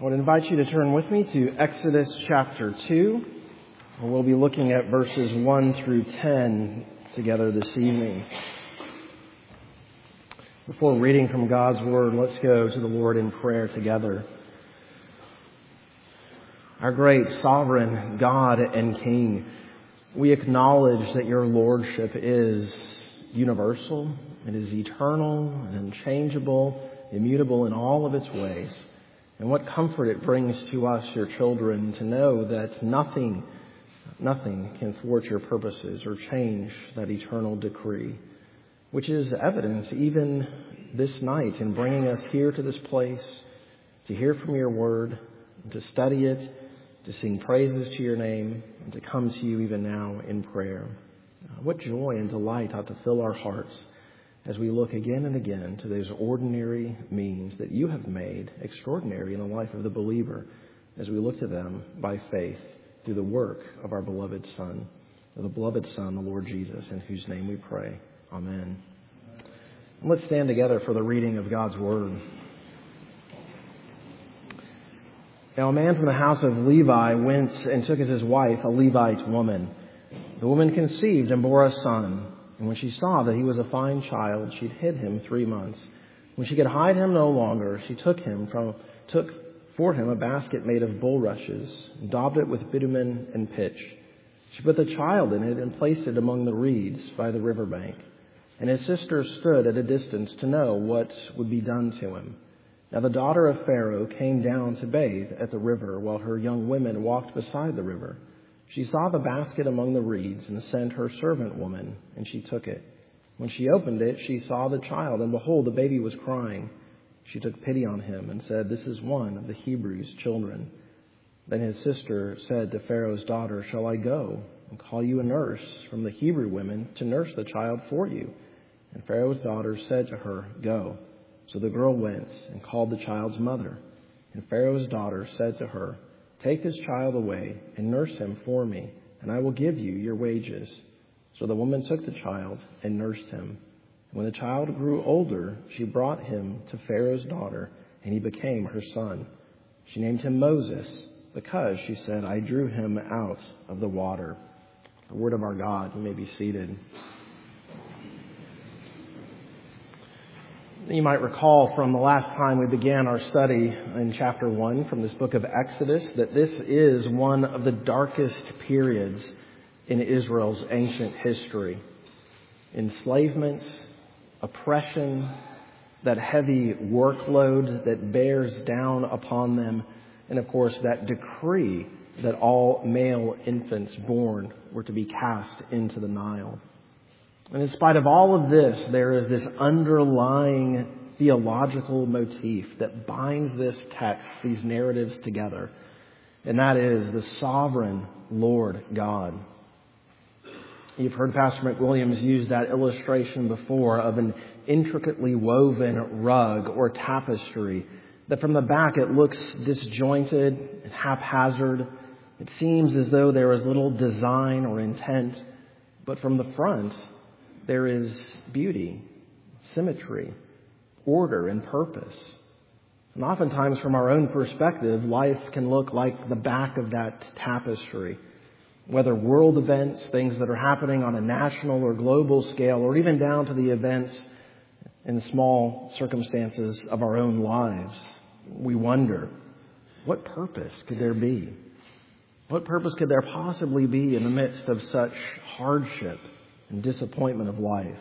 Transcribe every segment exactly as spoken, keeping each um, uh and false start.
I would invite you to turn with me to Exodus chapter two. We'll be looking at verses one through ten together this evening. Before reading from God's Word, let's go to the Lord in prayer together. Our great sovereign God and King, we acknowledge that your Lordship is universal, it is eternal and unchangeable, immutable in all of its ways. And what comfort it brings to us, your children, to know that nothing, nothing can thwart your purposes or change that eternal decree, which is evidence even this night in bringing us here to this place to hear from your word, to study it, to sing praises to your name, and to come to you even now in prayer. What joy and delight ought to fill our hearts as we look again and again to those ordinary means that you have made extraordinary in the life of the believer, as we look to them by faith through the work of our beloved Son, the beloved Son, the Lord Jesus, in whose name we pray. Amen. And let's stand together for the reading of God's Word. Now a man from the house of Levi went and took as his wife a Levite woman. The woman conceived and bore a son. And when she saw that he was a fine child, she hid him three months. When she could hide him no longer, she took him from took for him a basket made of bulrushes, and daubed it with bitumen and pitch. She put the child in it and placed it among the reeds by the river bank. And his sister stood at a distance to know what would be done to him. Now the daughter of Pharaoh came down to bathe at the river, while her young women walked beside the river. She saw the basket among the reeds and sent her servant woman, and she took it. When she opened it, she saw the child, and behold, the baby was crying. She took pity on him and said, "This is one of the Hebrews' children." Then his sister said to Pharaoh's daughter, "Shall I go and call you a nurse from the Hebrew women to nurse the child for you?" And Pharaoh's daughter said to her, "Go." So the girl went and called the child's mother. And Pharaoh's daughter said to her, "Take this child away and nurse him for me, and I will give you your wages." So the woman took the child and nursed him. When the child grew older, she brought him to Pharaoh's daughter, and he became her son. She named him Moses, because, she said, "I drew him out of the water." The word of our God. You may be seated. You might recall from the last time we began our study in chapter one from this book of Exodus that this is one of the darkest periods in Israel's ancient history. Enslavement, oppression, that heavy workload that bears down upon them, and of course that decree that all male infants born were to be cast into the Nile. And in spite of all of this, there is this underlying theological motif that binds this text, these narratives together. And that is the sovereign Lord God. You've heard Pastor McWilliams use that illustration before of an intricately woven rug or tapestry that from the back it looks disjointed and haphazard. It seems as though there is little design or intent. But from the front, there is beauty, symmetry, order, and purpose. And oftentimes from our own perspective, life can look like the back of that tapestry. Whether world events, things that are happening on a national or global scale, or even down to the events in small circumstances of our own lives, we wonder, what purpose could there be? What purpose could there possibly be in the midst of such hardship and disappointment of life?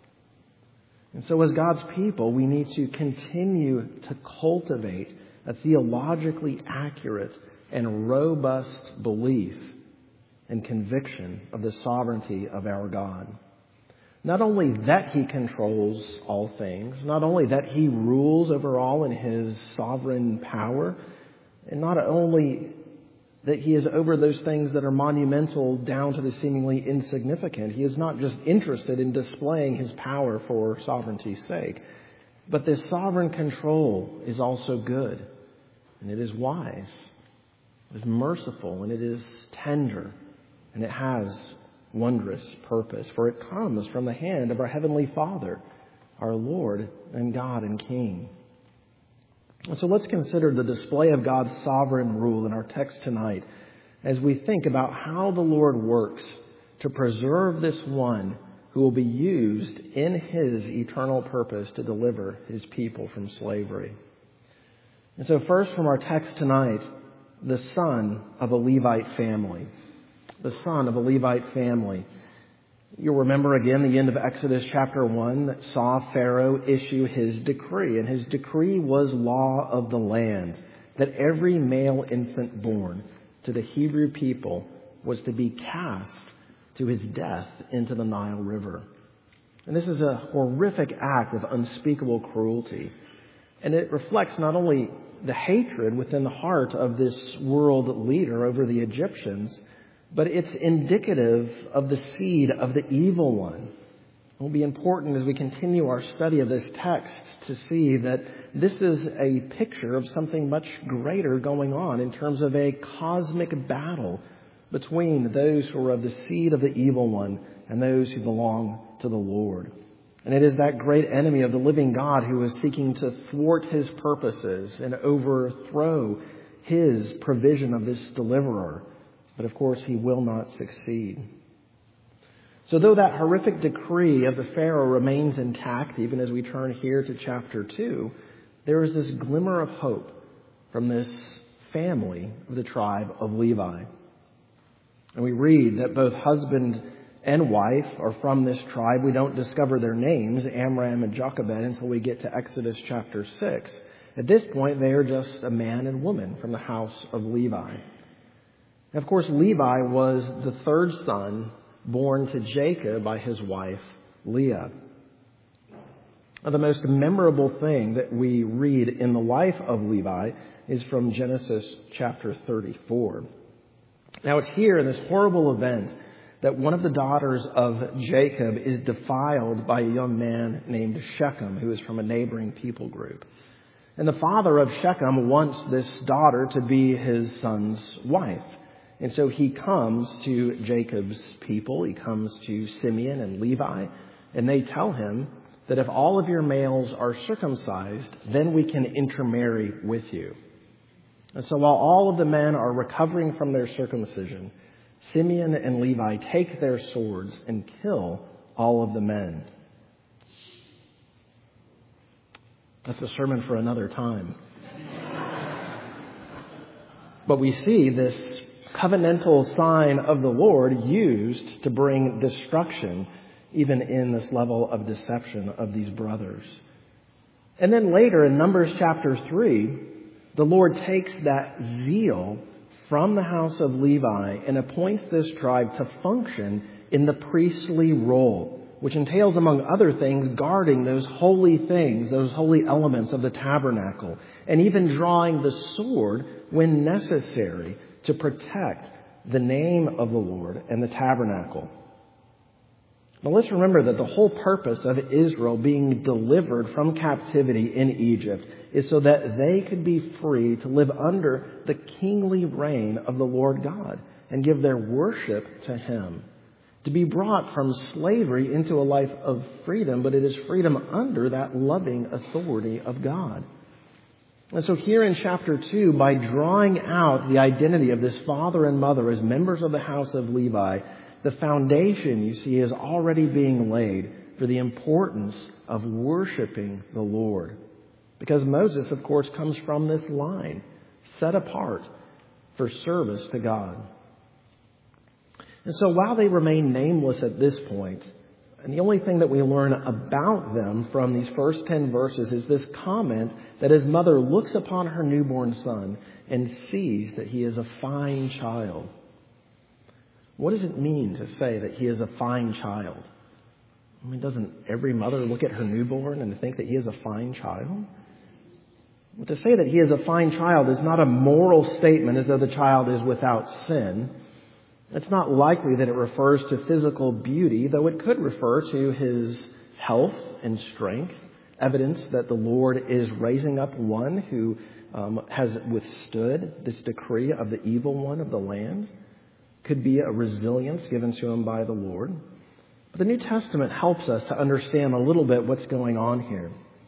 And so as God's people, we need to continue to cultivate a theologically accurate and robust belief and conviction of the sovereignty of our God. Not only that He controls all things, not only that He rules over all in His sovereign power, and not only that He is over those things that are monumental down to the seemingly insignificant. He is not just interested in displaying His power for sovereignty's sake. But this sovereign control is also good, and it is wise, it is merciful, and it is tender, and it has wondrous purpose. For it comes from the hand of our Heavenly Father, our Lord and God and King. And so let's consider the display of God's sovereign rule in our text tonight as we think about how the Lord works to preserve this one who will be used in his eternal purpose to deliver his people from slavery. And so first from our text tonight, the son of a Levite family. The son of a Levite family. You'll remember again the end of Exodus chapter one that saw Pharaoh issue his decree. And his decree was law of the land, that every male infant born to the Hebrew people was to be cast to his death into the Nile River. And this is a horrific act of unspeakable cruelty. And it reflects not only the hatred within the heart of this world leader over the Egyptians, but it's indicative of the seed of the evil one. It will be important as we continue our study of this text to see that this is a picture of something much greater going on in terms of a cosmic battle between those who are of the seed of the evil one and those who belong to the Lord. And it is that great enemy of the living God who is seeking to thwart his purposes and overthrow his provision of this deliverer. But of course, he will not succeed. So though that horrific decree of the Pharaoh remains intact, even as we turn here to chapter two, there is this glimmer of hope from this family of the tribe of Levi. And we read that both husband and wife are from this tribe. We don't discover their names, Amram and Jochebed, until we get to Exodus chapter six. At this point, they are just a man and woman from the house of Levi. And of course, Levi was the third son born to Jacob by his wife, Leah. Now, the most memorable thing that we read in the life of Levi is from Genesis chapter thirty-four. Now, it's here in this horrible event that one of the daughters of Jacob is defiled by a young man named Shechem, who is from a neighboring people group. And the father of Shechem wants this daughter to be his son's wife. And so he comes to Jacob's people. He comes to Simeon and Levi, and they tell him that if all of your males are circumcised, then we can intermarry with you. And so while all of the men are recovering from their circumcision, Simeon and Levi take their swords and kill all of the men. That's a sermon for another time. But we see this covenantal sign of the Lord used to bring destruction even in this level of deception of these brothers. And then later in Numbers chapter three, the Lord takes that zeal from the house of Levi and appoints this tribe to function in the priestly role, which entails, among other things, guarding those holy things, those holy elements of the tabernacle, and even drawing the sword when necessary to protect the name of the Lord and the tabernacle. Now let's remember that the whole purpose of Israel being delivered from captivity in Egypt is so that they could be free to live under the kingly reign of the Lord God and give their worship to Him. To be brought from slavery into a life of freedom, but it is freedom under that loving authority of God. And so here in chapter two, by drawing out the identity of this father and mother as members of the house of Levi, the foundation, you see, is already being laid for the importance of worshiping the Lord. Because Moses, of course, comes from this line, set apart for service to God. And so while they remain nameless at this point, and the only thing that we learn about them from these first ten verses is this comment that his mother looks upon her newborn son and sees that he is a fine child. What does it mean to say that he is a fine child? I mean, doesn't every mother look at her newborn and think that he is a fine child? Well, to say that he is a fine child is not a moral statement as though the child is without sin. It's not likely that it refers to physical beauty, though it could refer to his health and strength, evidence that the Lord is raising up one who um, has withstood this decree of the evil one of the land. Could be a resilience given to him by the Lord. But the New Testament helps us to understand a little bit what's going on here.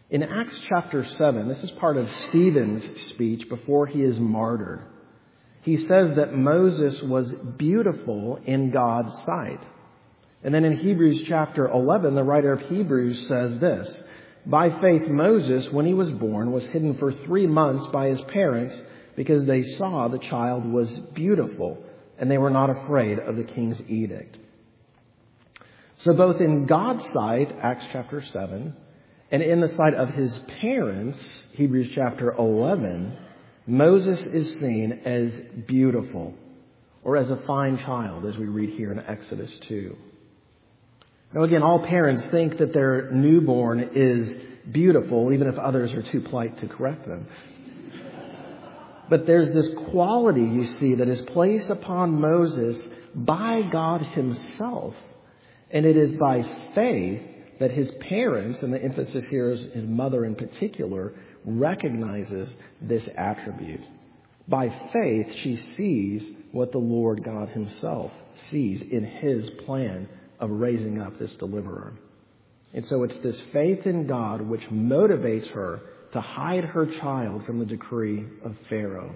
In Acts chapter seven, this is part of Stephen's speech before he is martyred. He says that Moses was beautiful in God's sight. And then in Hebrews chapter eleven, the writer of Hebrews says this: by faith, Moses, when he was born, was hidden for three months by his parents because they saw the child was beautiful and they were not afraid of the king's edict. So both in God's sight, Acts chapter seven, and in the sight of his parents, Hebrews chapter eleven, Moses is seen as beautiful, or as a fine child, as we read here in Exodus two. Now again, all parents think that their newborn is beautiful, even if others are too polite to correct them. But there's this quality, you see, that is placed upon Moses by God himself. And it is by faith that his parents, and the emphasis here is his mother in particular, recognizes this attribute. By faith, she sees what the Lord God himself sees in his plan of raising up this deliverer. And so it's this faith in God which motivates her to hide her child from the decree of Pharaoh.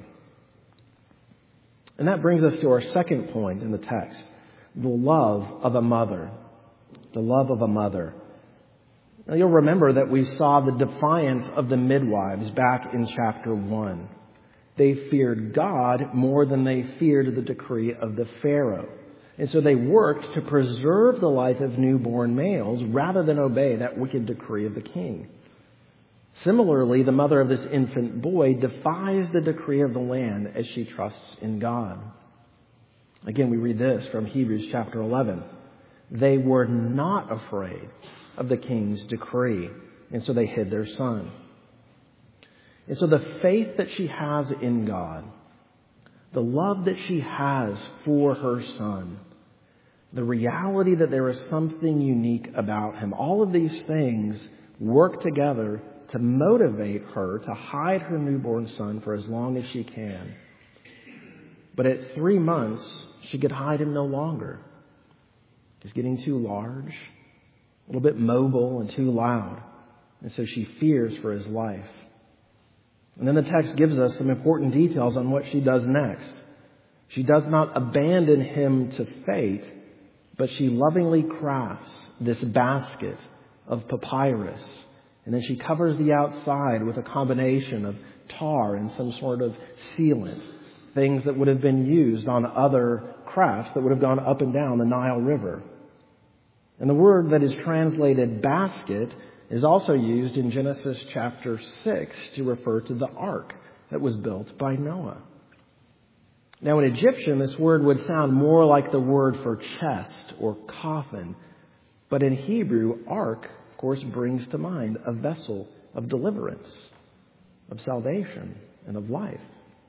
And that brings us to our second point in the text, the love of a mother. The love of a mother. Now you'll remember that we saw the defiance of the midwives back in chapter one. They feared God more than they feared the decree of the Pharaoh. And so they worked to preserve the life of newborn males rather than obey that wicked decree of the king. Similarly, the mother of this infant boy defies the decree of the land as she trusts in God. Again, we read this from Hebrews chapter eleven. They were not afraid of the king's decree, and so they hid their son. And so the faith that she has in God, the love that she has for her son, the reality that there is something unique about him, all of these things work together to motivate her to hide her newborn son for as long as she can. But at three months, she could hide him no longer. He's getting too large, a little bit mobile and too loud. And so she fears for his life. And then the text gives us some important details on what she does next. She does not abandon him to fate, but she lovingly crafts this basket of papyrus. And then she covers the outside with a combination of tar and some sort of sealant, things that would have been used on other crafts that would have gone up and down the Nile River. And the word that is translated basket is also used in Genesis chapter six to refer to the ark that was built by Noah. Now in Egyptian, this word would sound more like the word for chest or coffin. But in Hebrew, ark, of course, brings to mind a vessel of deliverance, of salvation, and of life.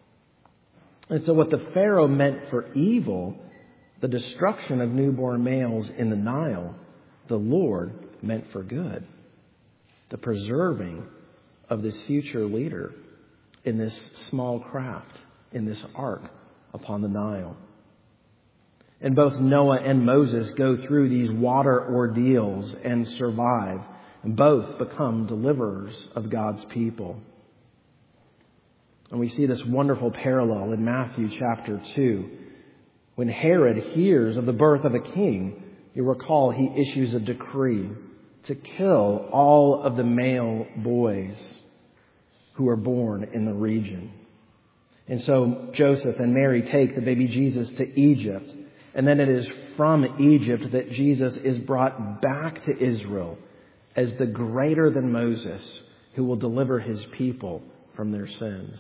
And so what the Pharaoh meant for evil, the destruction of newborn males in the Nile, the Lord meant for good. The preserving of this future leader in this small craft, in this ark upon the Nile. And both Noah and Moses go through these water ordeals and survive. And both become deliverers of God's people. And we see this wonderful parallel in Matthew chapter two. When Herod hears of the birth of a king, you recall he issues a decree to kill all of the male boys who are born in the region. And so Joseph and Mary take the baby Jesus to Egypt. And then it is from Egypt that Jesus is brought back to Israel as the greater than Moses who will deliver his people from their sins.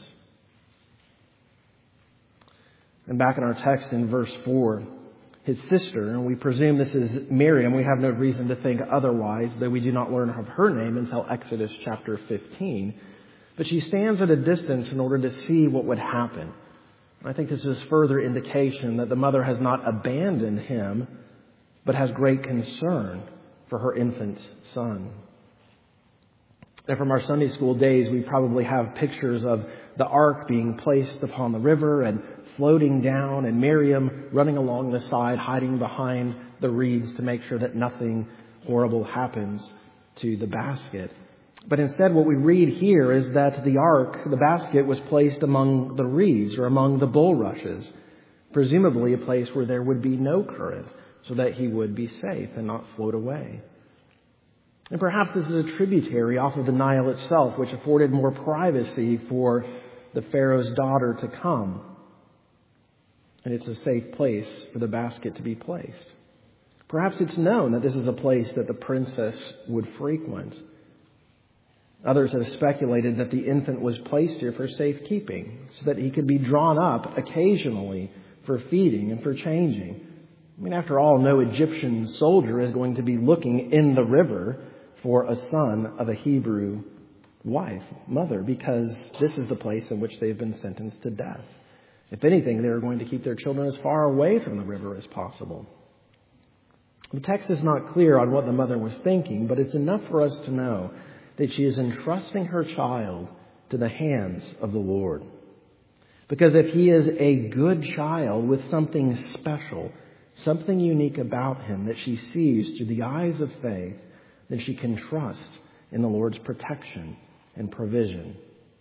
And back in our text in verse four, his sister, and we presume this is Miriam, we have no reason to think otherwise, though we do not learn of her name until Exodus chapter fifteen. But she stands at a distance in order to see what would happen. I think this is further indication that the mother has not abandoned him, but has great concern for her infant son. And from our Sunday school days, we probably have pictures of the ark being placed upon the river and floating down, and Miriam running along the side, hiding behind the reeds to make sure that nothing horrible happens to the basket. But instead what we read here is that the ark, the basket, was placed among the reeds or among the bulrushes, presumably a place where there would be no current, so that he would be safe and not float away. And perhaps this is a tributary off of the Nile itself, which afforded more privacy for the Pharaoh's daughter to come. And it's a safe place for the basket to be placed. Perhaps it's known that this is a place that the princess would frequent. Others have speculated that the infant was placed here for safekeeping, so that he could be drawn up occasionally for feeding and for changing. I mean, after all, no Egyptian soldier is going to be looking in the river for a son of a Hebrew wife, mother, because this is the place in which they've been sentenced to death. If anything, they're going to keep their children as far away from the river as possible. The text is not clear on what the mother was thinking, but it's enough for us to know that she is entrusting her child to the hands of the Lord. Because if he is a good child with something special, something unique about him that she sees through the eyes of faith, then she can trust in the Lord's protection and provision.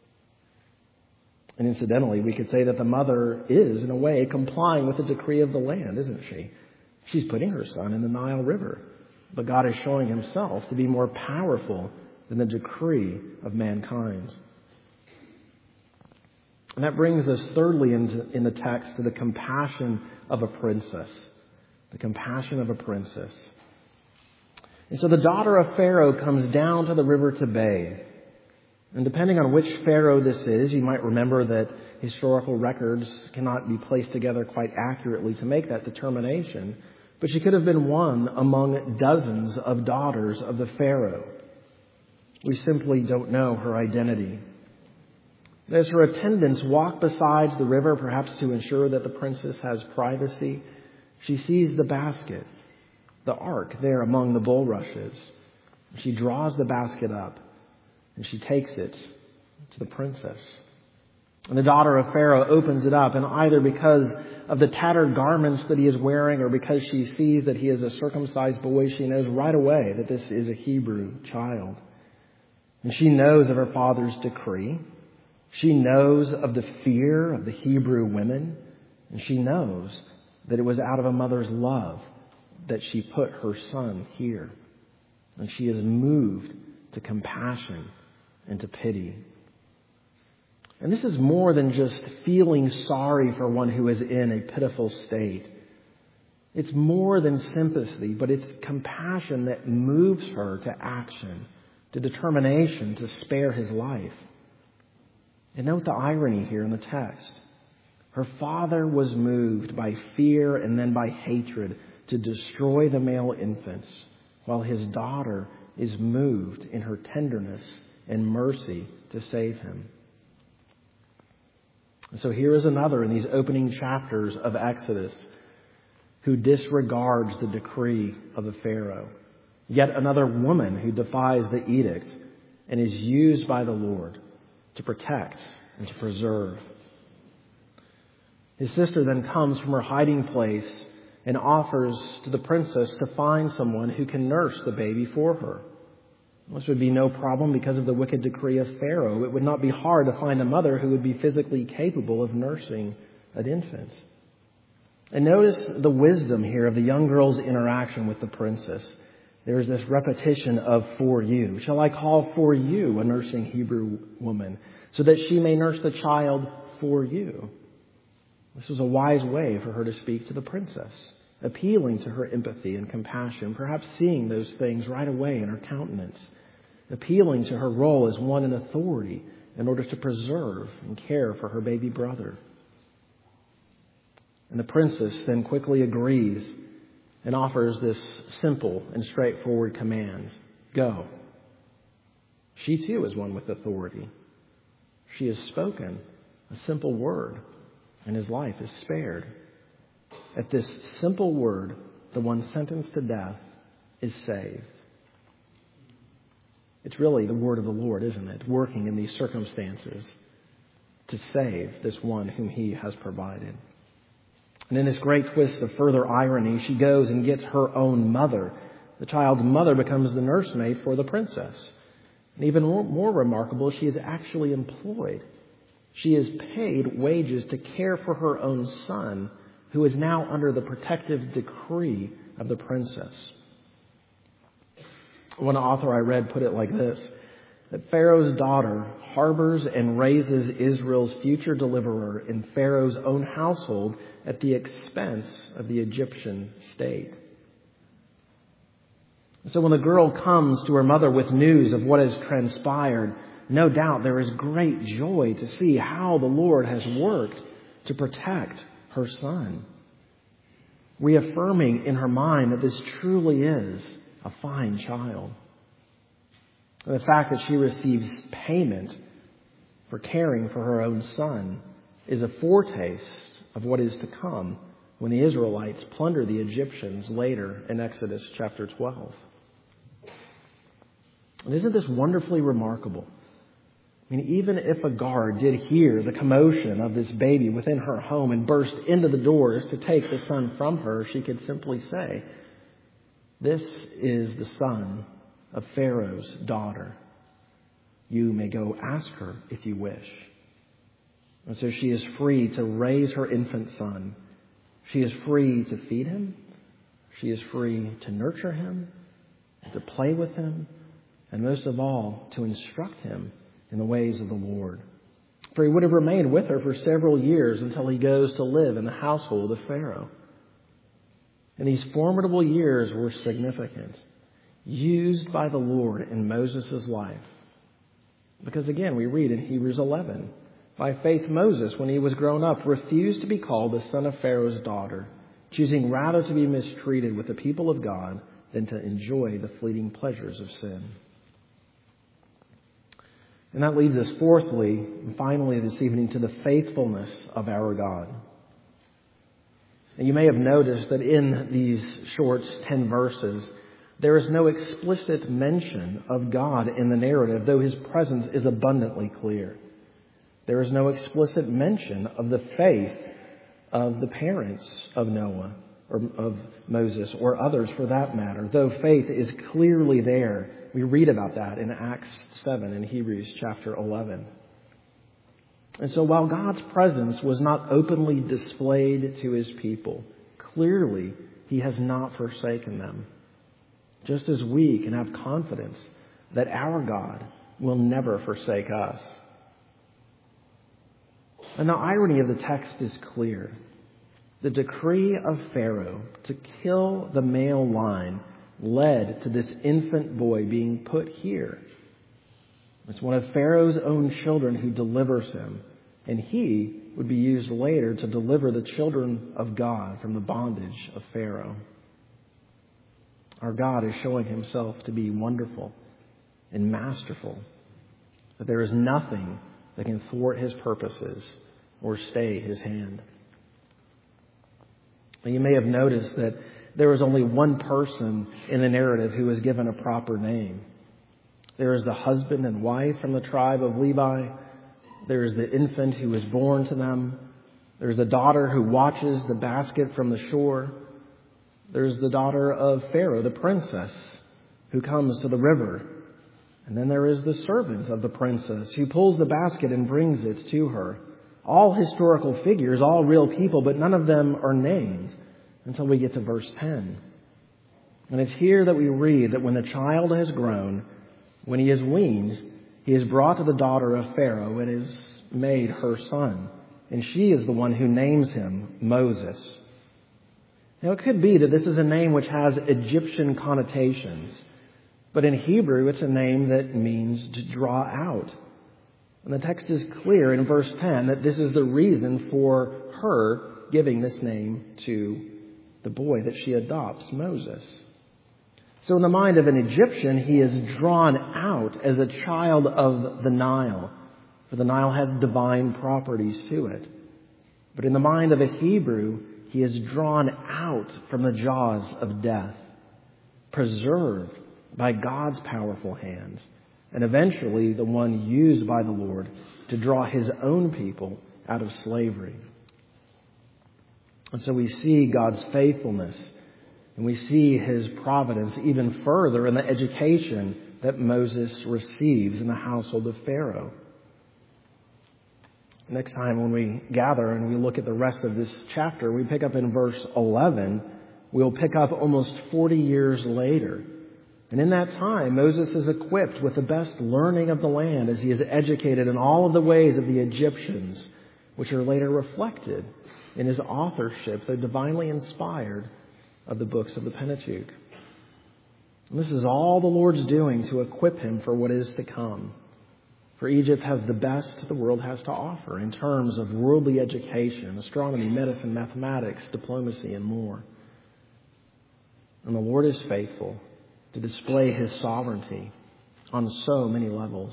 And incidentally, we could say that the mother is, in a way, complying with the decree of the land, isn't she? She's putting her son in the Nile River. But God is showing himself to be more powerful than the decree of mankind. And that brings us thirdly into, in the text to the compassion of a princess. The compassion of a princess. And so the daughter of Pharaoh comes down to the river to bathe. And depending on which Pharaoh this is, you might remember that historical records cannot be placed together quite accurately to make that determination. But she could have been one among dozens of daughters of the Pharaoh. We simply don't know her identity. As her attendants walk beside the river, perhaps to ensure that the princess has privacy, she sees the basket, the ark there among the bulrushes. She draws the basket up and she takes it to the princess. And the daughter of Pharaoh opens it up, and either because of the tattered garments that he is wearing or because she sees that he is a circumcised boy, she knows right away that this is a Hebrew child. And she knows of her father's decree. She knows of the fear of the Hebrew women. And she knows that it was out of a mother's love that she put her son here. And she is moved to compassion and to pity. And this is more than just feeling sorry for one who is in a pitiful state. It's more than sympathy, but it's compassion that moves her to action, to determination to spare his life. And note the irony here in the text. Her father was moved by fear and then by hatred to destroy the male infants, while his daughter is moved in her tenderness and mercy to save him. And so here is another in these opening chapters of Exodus who disregards the decree of the Pharaoh. Yet another woman who defies the edict and is used by the Lord to protect and to preserve. His sister then comes from her hiding place and offers to the princess to find someone who can nurse the baby for her. This would be no problem because of the wicked decree of Pharaoh. It would not be hard to find a mother who would be physically capable of nursing an infant. And notice the wisdom here of the young girl's interaction with the princess. There is this repetition of "for you." Shall I call for you a nursing Hebrew woman so that she may nurse the child for you? This was a wise way for her to speak to the princess, appealing to her empathy and compassion, perhaps seeing those things right away in her countenance, appealing to her role as one in authority in order to preserve and care for her baby brother. And the princess then quickly agrees and offers this simple and straightforward command: go. She too is one with authority. She has spoken a simple word, and his life is spared. At this simple word, the one sentenced to death is saved. It's really the word of the Lord, isn't it? Working in these circumstances to save this one whom he has provided. And in this great twist of further irony, she goes and gets her own mother. The child's mother becomes the nursemaid for the princess. And even more, more remarkable, she is actually employed. She is paid wages to care for her own son, who is now under the protective decree of the princess. One author I read put it like this, that Pharaoh's daughter harbors and raises Israel's future deliverer in Pharaoh's own household at the expense of the Egyptian state. So when the girl comes to her mother with news of what has transpired, no doubt there is great joy to see how the Lord has worked to protect her son, reaffirming in her mind that this truly is a fine child. And the fact that she receives payment for caring for her own son is a foretaste of what is to come when the Israelites plunder the Egyptians later in Exodus chapter twelve. And isn't this wonderfully remarkable? I mean, even if a guard did hear the commotion of this baby within her home and burst into the doors to take the son from her, she could simply say, "This is the son of Pharaoh's daughter. You may go ask her if you wish." And so she is free to raise her infant son. She is free to feed him. She is free to nurture him, to play with him, and most of all, to instruct him in the ways of the Lord. For he would have remained with her for several years until he goes to live in the household of Pharaoh. And these formidable years were significant, used by the Lord in Moses' life. Because again, we read in Hebrews eleven, by faith Moses, when he was grown up, refused to be called the son of Pharaoh's daughter, choosing rather to be mistreated with the people of God than to enjoy the fleeting pleasures of sin. And that leads us fourthly, and finally this evening, to the faithfulness of our God. And you may have noticed that in these short ten verses, there is no explicit mention of God in the narrative, though his presence is abundantly clear. There is no explicit mention of the faith of the parents of Noah, or of Moses, or others for that matter, though faith is clearly there. We read about that in Acts seven and Hebrews chapter eleven. And so while God's presence was not openly displayed to his people, clearly he has not forsaken them. Just as we can have confidence that our God will never forsake us. And the irony of the text is clear. The decree of Pharaoh to kill the male line led to this infant boy being put here. It's one of Pharaoh's own children who delivers him, and he would be used later to deliver the children of God from the bondage of Pharaoh. Our God is showing himself to be wonderful and masterful, that there is nothing that can thwart his purposes or stay his hand. And you may have noticed that there is only one person in the narrative who is given a proper name. There is the husband and wife from the tribe of Levi. There is the infant who is born to them. There is the daughter who watches the basket from the shore. There is the daughter of Pharaoh, the princess, who comes to the river. And then there is the servant of the princess who pulls the basket and brings it to her. All historical figures, all real people, but none of them are named until we get to verse ten. And it's here that we read that when the child has grown, when he is weaned, he is brought to the daughter of Pharaoh and is made her son. And she is the one who names him Moses. Now, it could be that this is a name which has Egyptian connotations, but in Hebrew, it's a name that means to draw out. And the text is clear in verse ten that this is the reason for her giving this name to the boy that she adopts, Moses. So in the mind of an Egyptian, he is drawn out as a child of the Nile, for the Nile has divine properties to it. But in the mind of a Hebrew, he is drawn out from the jaws of death, preserved by God's powerful hands, and eventually the one used by the Lord to draw his own people out of slavery. And so we see God's faithfulness, and we see his providence even further in the education that Moses receives in the household of Pharaoh. Next time when we gather and we look at the rest of this chapter, we pick up in verse eleven. We'll pick up almost forty years later. And in that time, Moses is equipped with the best learning of the land as he is educated in all of the ways of the Egyptians, which are later reflected in his authorship, though divinely inspired, of the books of the Pentateuch. And this is all the Lord's doing to equip him for what is to come. For Egypt has the best the world has to offer in terms of worldly education, astronomy, medicine, mathematics, diplomacy, and more. And the Lord is faithful to display his sovereignty on so many levels.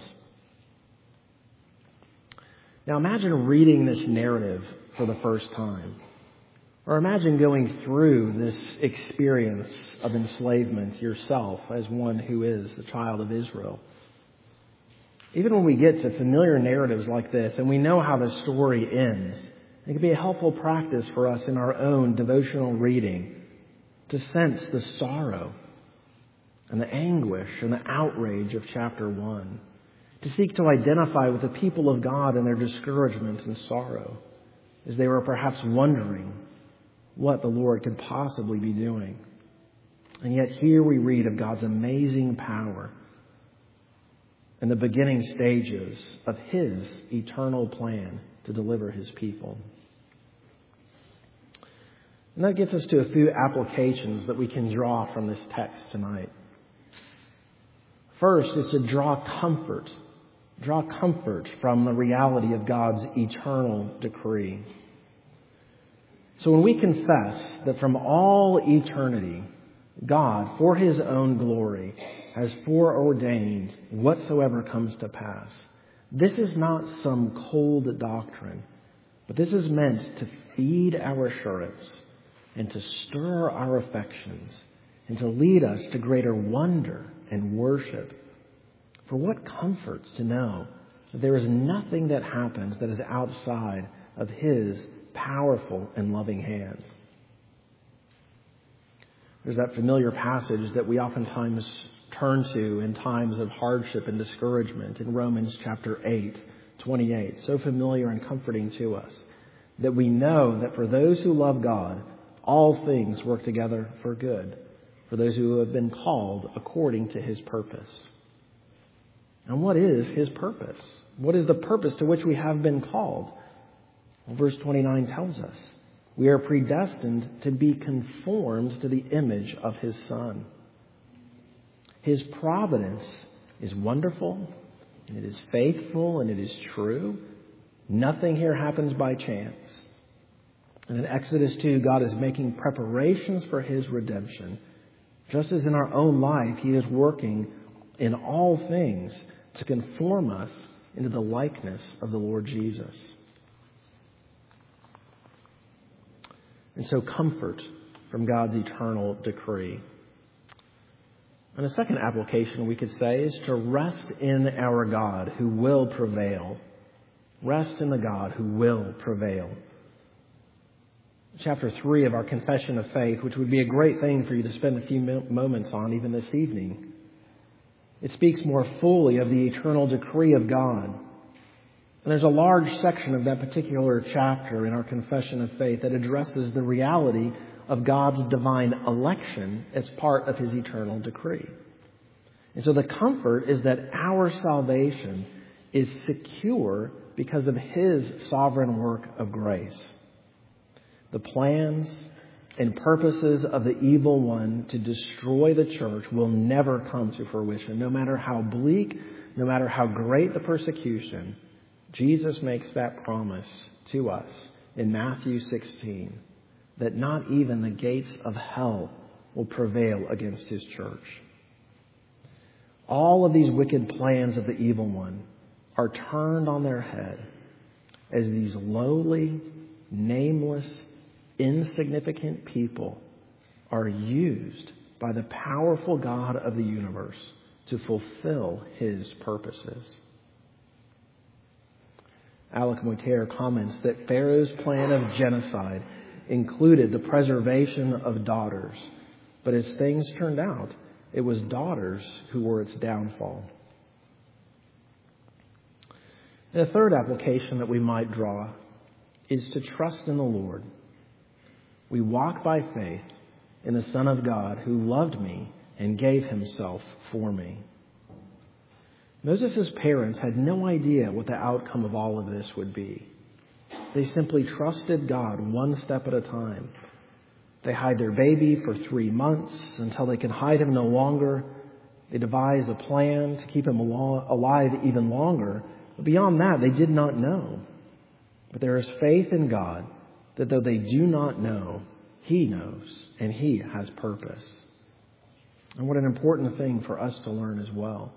Now imagine reading this narrative for the first time. Or imagine going through this experience of enslavement yourself as one who is a child of Israel. Even when we get to familiar narratives like this and we know how the story ends, it can be a helpful practice for us in our own devotional reading to sense the sorrow and the anguish and the outrage of chapter one, to seek to identify with the people of God in their discouragement and sorrow as they were perhaps wondering what the Lord could possibly be doing. And yet here we read of God's amazing power and the beginning stages of his eternal plan to deliver his people. And that gets us to a few applications that we can draw from this text tonight. First is to draw comfort. Draw comfort from the reality of God's eternal decree. So when we confess that from all eternity, God, for his own glory, has foreordained whatsoever comes to pass, this is not some cold doctrine, but this is meant to feed our assurance and to stir our affections and to lead us to greater wonder and worship. For what comforts to know that there is nothing that happens that is outside of his powerful and loving hand. There's that familiar passage that we oftentimes turn to in times of hardship and discouragement in Romans chapter eight, twenty-eight. So familiar and comforting to us that we know that for those who love God, all things work together for good, for those who have been called according to his purpose. And what is his purpose? What is the purpose to which we have been called? Well, verse twenty-nine tells us we are predestined to be conformed to the image of his Son. His providence is wonderful, and it is faithful, and it is true. Nothing here happens by chance. And in Exodus two, God is making preparations for his redemption. Just as in our own life, he is working in all things to conform us into the likeness of the Lord Jesus. And so comfort from God's eternal decree. And a second application we could say is to rest in our God who will prevail. Rest in the God who will prevail. Chapter three of our Confession of Faith, which would be a great thing for you to spend a few moments on even this evening. It speaks more fully of the eternal decree of God. And there's a large section of that particular chapter in our Confession of Faith that addresses the reality of God's divine election as part of his eternal decree. And so the comfort is that our salvation is secure because of his sovereign work of grace. The plans and purposes of the evil one to destroy the church will never come to fruition. No matter how bleak, no matter how great the persecution, Jesus makes that promise to us in Matthew sixteen, that not even the gates of hell will prevail against his church. All of these wicked plans of the evil one are turned on their head as these lowly, nameless, insignificant people are used by the powerful God of the universe to fulfill his purposes. Alec Motyer comments that Pharaoh's plan of genocide included the preservation of daughters. But as things turned out, it was daughters who were its downfall. And a third application that we might draw is to trust in the Lord. We walk by faith in the Son of God who loved me and gave himself for me. Moses' parents had no idea what the outcome of all of this would be. They simply trusted God one step at a time. They hide their baby for three months until they can hide him no longer. They devise a plan to keep him alive even longer. But beyond that, they did not know. But there is faith in God that though they do not know, he knows and he has purpose. And what an important thing for us to learn as well.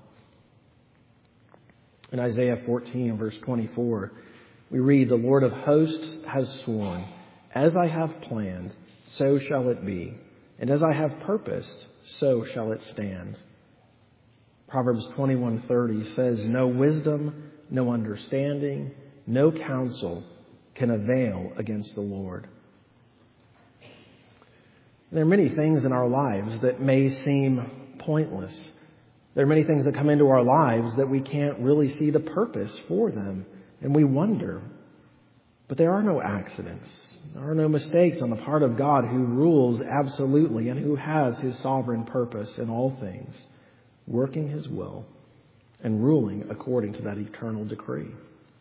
In Isaiah fourteen, verse twenty-four, we read, "The Lord of hosts has sworn, as I have planned, so shall it be. And as I have purposed, so shall it stand." Proverbs twenty-one thirty says, "No wisdom, no understanding, no counsel can avail against the Lord." There are many things in our lives that may seem pointless. There are many things that come into our lives that we can't really see the purpose for them, and we wonder. But there are no accidents. There are no mistakes on the part of God, who rules absolutely and who has his sovereign purpose in all things, working his will and ruling according to that eternal decree.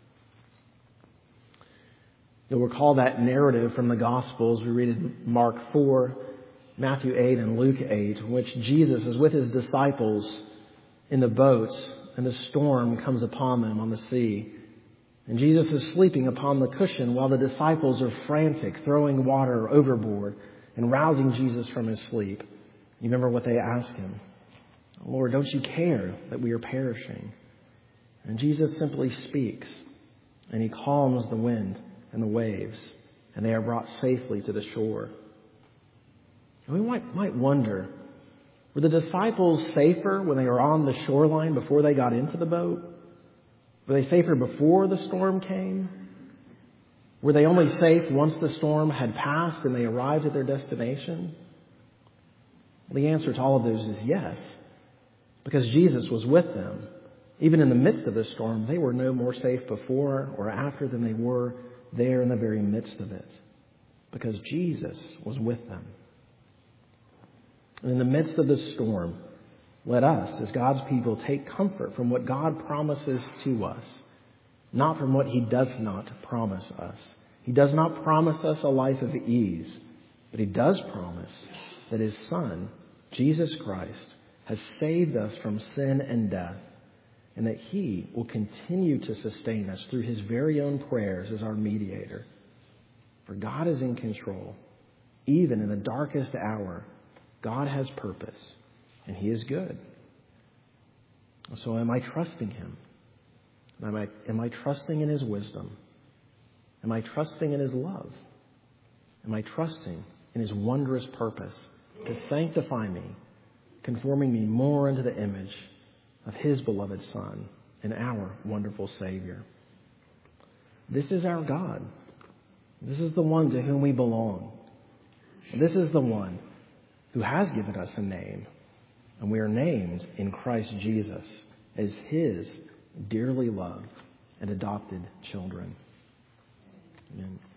You'll recall that narrative from the Gospels. We read in Mark four, Matthew eight, and Luke eight, in which Jesus is with his disciples in the boat, and a storm comes upon them on the sea. And Jesus is sleeping upon the cushion while the disciples are frantic, throwing water overboard and rousing Jesus from his sleep. You remember what they ask him? "Lord, don't you care that we are perishing?" And Jesus simply speaks, and he calms the wind and the waves, and they are brought safely to the shore. And we might, might wonder, were the disciples safer when they were on the shoreline before they got into the boat? Were they safer before the storm came? Were they only safe once the storm had passed and they arrived at their destination? Well, the answer to all of those is yes, because Jesus was with them. Even in the midst of the storm, they were no more safe before or after than they were there in the very midst of it, because Jesus was with them. And in the midst of the storm, let us, as God's people, take comfort from what God promises to us, not from what he does not promise us. He does not promise us a life of ease, but he does promise that his Son, Jesus Christ, has saved us from sin and death, and that he will continue to sustain us through his very own prayers as our mediator. For God is in control. Even in the darkest hour, God has purpose, and he is good. So am I trusting him? Am I, am I trusting in his wisdom? Am I trusting in his love? Am I trusting in his wondrous purpose to sanctify me, conforming me more into the image of his beloved Son and our wonderful Savior? This is our God. This is the one to whom we belong. This is the one who has given us a name, and we are named in Christ Jesus as his dearly loved and adopted children. Amen.